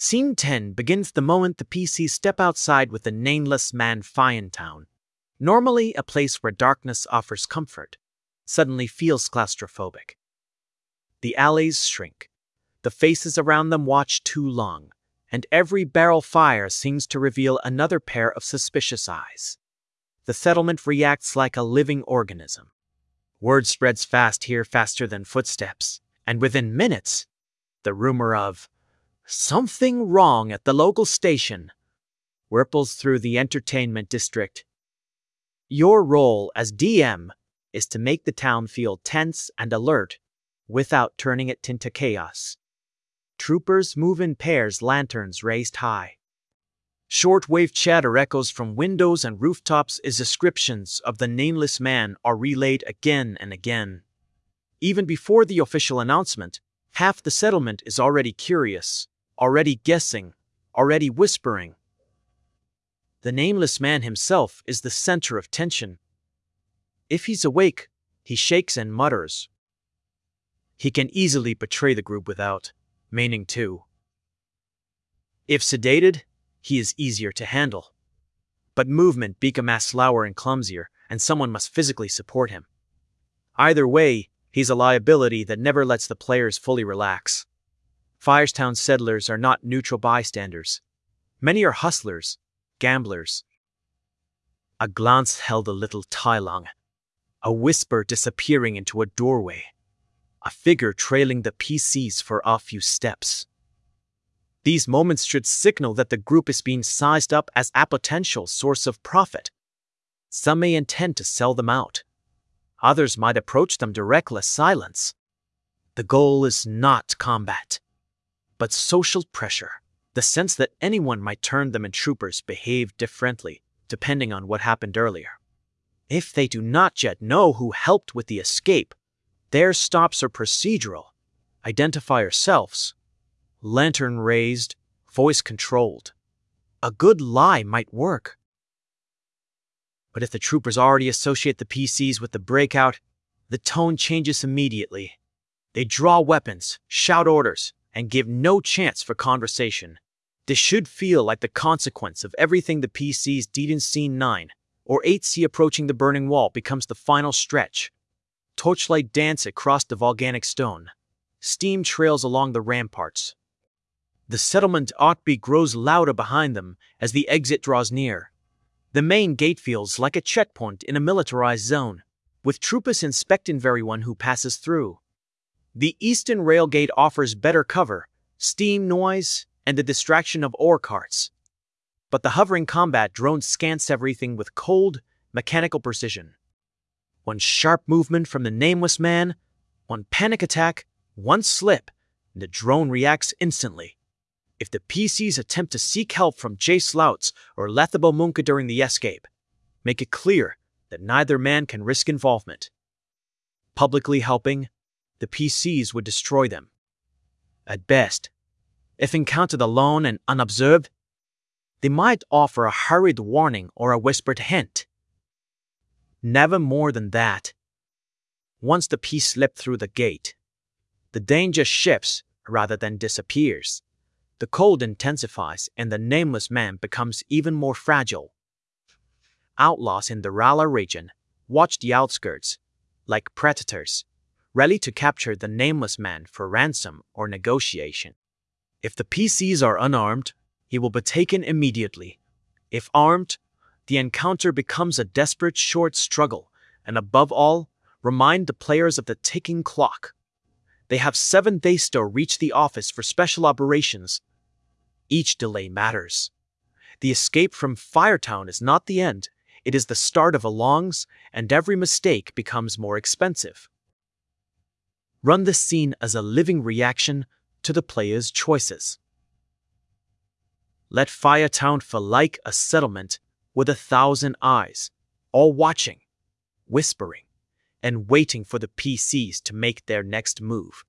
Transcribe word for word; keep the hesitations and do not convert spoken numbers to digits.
Scene ten begins the moment the P Cs step outside with the nameless man Firetown. Normally a place where darkness offers comfort, suddenly feels claustrophobic. The alleys shrink. The faces around them watch too long, and every barrel fire seems to reveal another pair of suspicious eyes. The settlement reacts like a living organism. Word spreads fast here, faster than footsteps, and within minutes, the rumor of something wrong at the local station ripples through the entertainment district. Your role as D M is to make the town feel tense and alert without turning it into chaos. Troopers move in pairs, lanterns raised high. Shortwave chatter echoes from windows and rooftops as descriptions of the nameless man are relayed again and again. Even before the official announcement, half the settlement is already curious, already guessing, already whispering. The nameless man himself is the center of tension. If he's awake, he shakes and mutters. He can easily betray the group without meaning to. If sedated, he is easier to handle. But movement becomes slower and clumsier, and someone must physically support him. Either way, he's a liability that never lets the players fully relax. Firetown settlers are not neutral bystanders. Many are hustlers, gamblers. A glance held a little Tai-Lung, a whisper disappearing into a doorway, a figure trailing the P Cs for a few steps. These moments should signal that the group is being sized up as a potential source of profit. Some may intend to sell them out. Others might approach them directly as silence. The goal is not combat, but social pressure, the sense that anyone might turn them and troopers behave differently, depending on what happened earlier. If they do not yet know who helped with the escape, their stops are procedural. Identify yourselves. Lantern raised, voice controlled. A good lie might work. But if the troopers already associate the P Cs with the breakout, the tone changes immediately. They draw weapons, shout orders, and give no chance for conversation. This should feel like the consequence of everything the P Cs did in Scene nine, or eight C approaching the burning wall becomes the final stretch. Torchlight dance across the volcanic stone. Steam trails along the ramparts. The settlement outbeat grows louder behind them as the exit draws near. The main gate feels like a checkpoint in a militarized zone, with troopers inspecting everyone who passes through. The eastern rail gate offers better cover, steam noise, and the distraction of ore carts. But the hovering combat drone scans everything with cold, mechanical precision. One sharp movement from the nameless man, one panic attack, one slip, and the drone reacts instantly. If the P Cs attempt to seek help from Jay Slouts or Lethabo Munka during the escape, make it clear that neither man can risk involvement. Publicly helping, the P Cs would destroy them. At best, if encountered alone and unobserved, they might offer a hurried warning or a whispered hint. Never more than that. Once the P slip through the gate, the danger shifts rather than disappears. The cold intensifies and the nameless man becomes even more fragile. Outlaws in the Rala region watch the outskirts, like predators, ready to capture the nameless man for ransom or negotiation. If the P Cs are unarmed, he will be taken immediately. If armed, the encounter becomes a desperate short struggle, and above all, remind the players of the ticking clock. They have seven days to reach the office for special operations. Each delay matters. The escape from Firetown is not the end, it is the start of a long, and every mistake becomes more expensive. Run this scene as a living reaction to the player's choices. Let Firetown feel like a settlement with a thousand eyes, all watching, whispering, and waiting for the P Cs to make their next move.